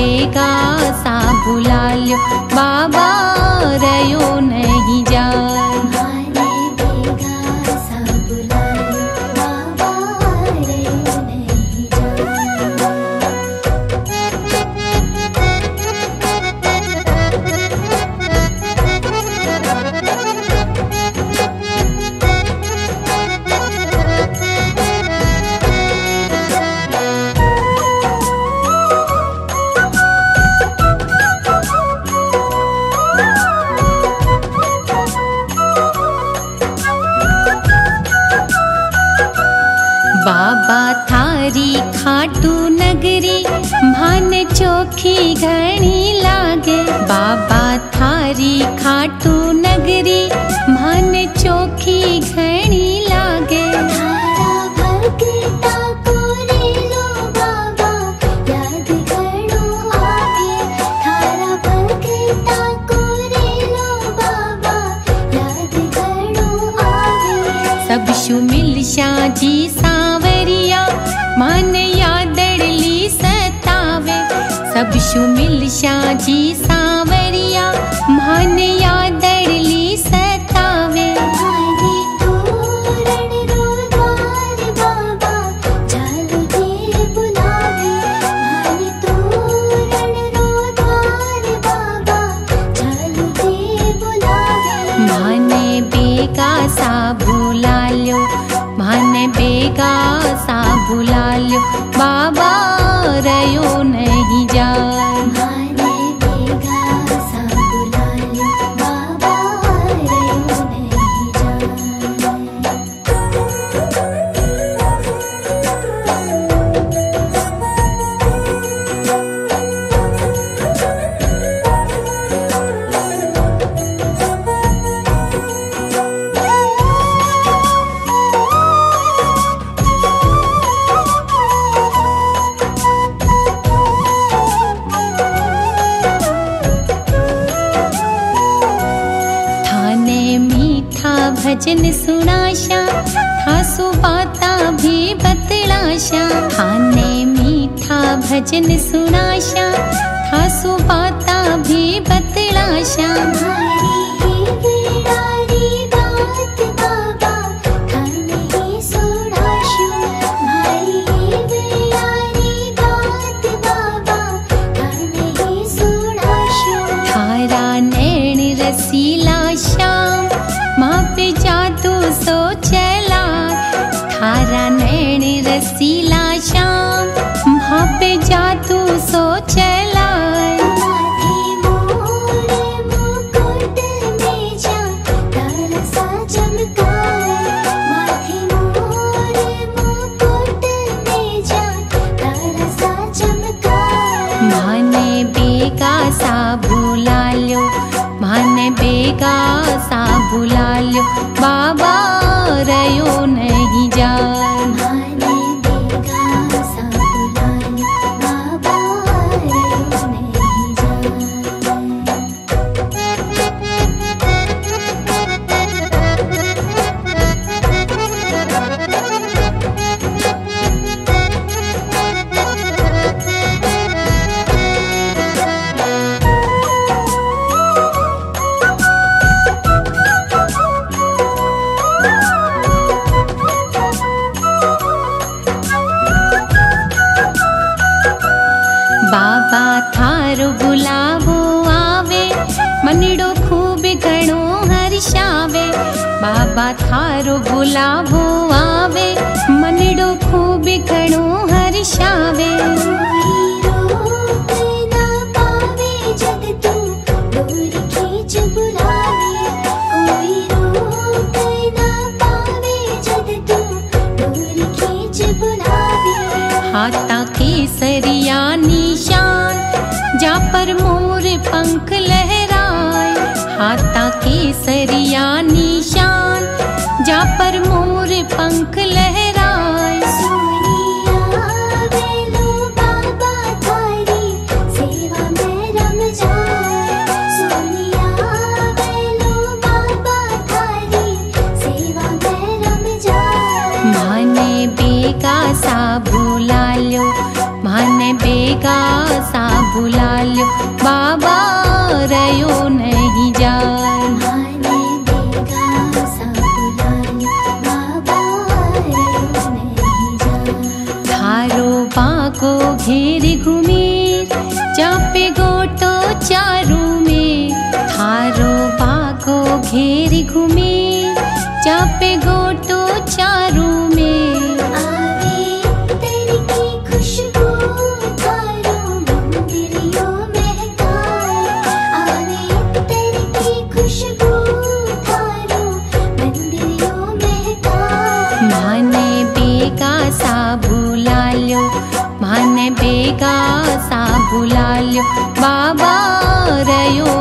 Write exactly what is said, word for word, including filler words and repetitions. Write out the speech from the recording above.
बेगा सा बुला ल्यो, बाबा रयो नहीं जाए। बाबा थारी खाटू नगरी भान चोखी घणी लागे, बाबा थारी खाटू नगरी भान चोखी घणी लागे। थारा भगता को रे लो बाबा याद करो आगे, थारा भगता को रे लो बाबा याद करो आगे। सब शु मिल शाजी सावरिया मान यादड़ली सतावे, सब शु मिल शाजी सावरिया मान यादड़ली सतावे। मारी तोरण रो द्वार बाबा चालू दे बुलावे, मारी तोरण रो द्वार बाबा चालू दे बुलावे। माने बेगा सा बुला ल्यो, माने बेगा सा बुला ल्यो, बाबा रयो नहीं जाए। माने बेगा सा बुला ल्यो, बाबा रयो नहीं जाए। भजन सुनाशा थासु बाता भी बतलाशा, थाने मीठा भजन सुनाशा थासु बाता भी बतलाशा। मारी ही बिरारी बात बाबा थाने ही सुनाशु, मारी ही बिरारी बात बाबा थाने ही सुनाशु। थारा नैन रसीला श्याम माँ पे जादू सो चला, थारा नैन रसीला श्याम माँ पे जादू सो चला। माथे मोरे मुकुट में जा तारा सा चमकाए, माथे मोरे मुकुट में जा तारा सा चमकाए। माने बेगा सा बुला ल्यो, माने बेगा सा बुला ल्यो, बाबा रयो नहीं जाए। माने बेगा सा बुला ल्यो, बाबा रयो नहीं जाए। बाबा थारो बुलावो आवे, मनड़ो खूब घणो हर्षावे, बाबा थारो बुलावो आवे, मनड़ो खूब घणो हर्षावे। कोई रोक ना पावे जग तू डोर खींच बुलावे, कोई रोक ना पावे जग तू डोर खींच बुलावे। हाथा केसरिया निशान जा पर मोर पंख लहराए, हाथा केसरिया निशान जा पर मोर पंख लहराए। सोनिया वेलो बाबा थारी सेवा में रम जाए, सोनिया वेलो बाबा थारी सेवा में रम जाए। माने बेगा सा बुला ल्यो, माने बेगा सा बुला ल्यो बाबा रयो नहीं जाए। माने बेगा सा बुला ल्यो बाबा रयो नहीं जाए। थारो बाको घेर घूमे चापे गोटो चारू में। थारो बाको घेर घूमे चापे गोटो चारू में। आवे तेरी की खुशबू थारो मंदिरियों महकाए। आवे तेरी की खुशबू थारो मंदिरियों महकाए। माने बेगा सा बुला ल्यो माने बेगा सा बुला ल्यो बाबा रयो